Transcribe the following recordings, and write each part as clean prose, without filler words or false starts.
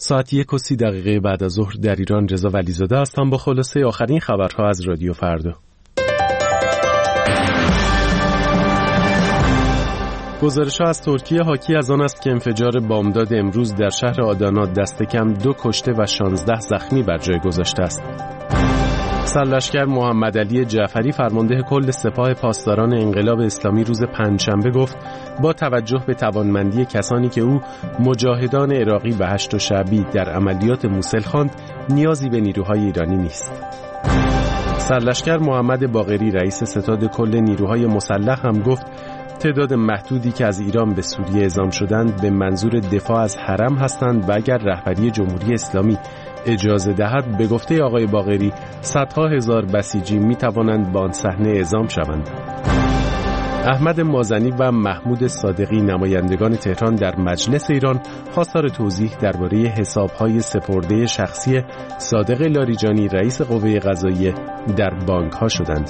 ساعت 1:30 بعد از ظهر در ایران. رضا ولیزاده هستم با خلاصه آخرین خبرها از رادیو فردا. گزارش‌ها از ترکیه حاکی از آن است که انفجار بامداد امروز در شهر آدانا دست کم 2 کشته و 16 زخمی بر جای گذاشته است. سرلشکر محمد علی جعفری فرمانده کل سپاه پاسداران انقلاب اسلامی روز پنجشنبه گفت با توجه به توانمندی کسانی که او مجاهدان عراقی و هشت شعبی در عملیات موصل خواند، نیازی به نیروهای ایرانی نیست. سرلشکر محمد باقری رئیس ستاد کل نیروهای مسلح هم گفت تعداد محدودی که از ایران به سوریه اعزام شدند به منظور دفاع از حرم هستند و اگر رهبری جمهوری اسلامی اجازه دهد، به گفته آقای باقری، صدها هزار بسیجی می توانند به آن صحنه اعزام شوند. احمد مازنی و محمود صادقی نمایندگان تهران در مجلس ایران خواستار توضیح درباره حساب‌های سپرده شخصی صادق لاریجانی رئیس قوه قضاییه در بانک‌ها شدند.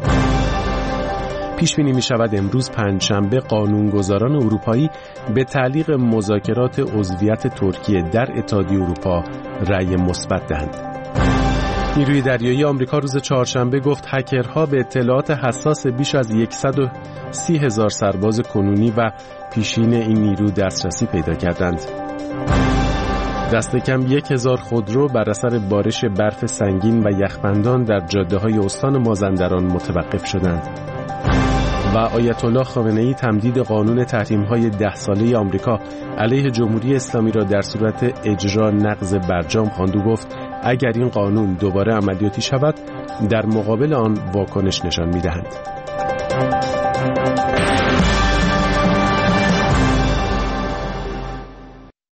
پیش بینی می شود امروز پنجشنبه قانونگذاران اروپایی به تعلیق مذاکرات عضویت ترکیه در اتحادیه اروپا رأی مثبت دهند. نیروی دریایی آمریکا روز چهارشنبه گفت هکرها به اطلاعات حساس بیش از 130,000 سرباز کنونی و پیشین این نیرو دسترسی پیدا کردند. دست کم 1,000 خودرو بر اثر بارش برف سنگین و یخبندان در جاده‌های استان مازندران متوقف شدند. و آیت الله خامنه‌ای تمدید قانون تحریم‌های 10 ساله آمریکا علیه جمهوری اسلامی را در صورت اجرا نقض برجام خواند و گفت اگر این قانون دوباره عملیاتی شود در مقابل آن واکنش نشان می‌دهند.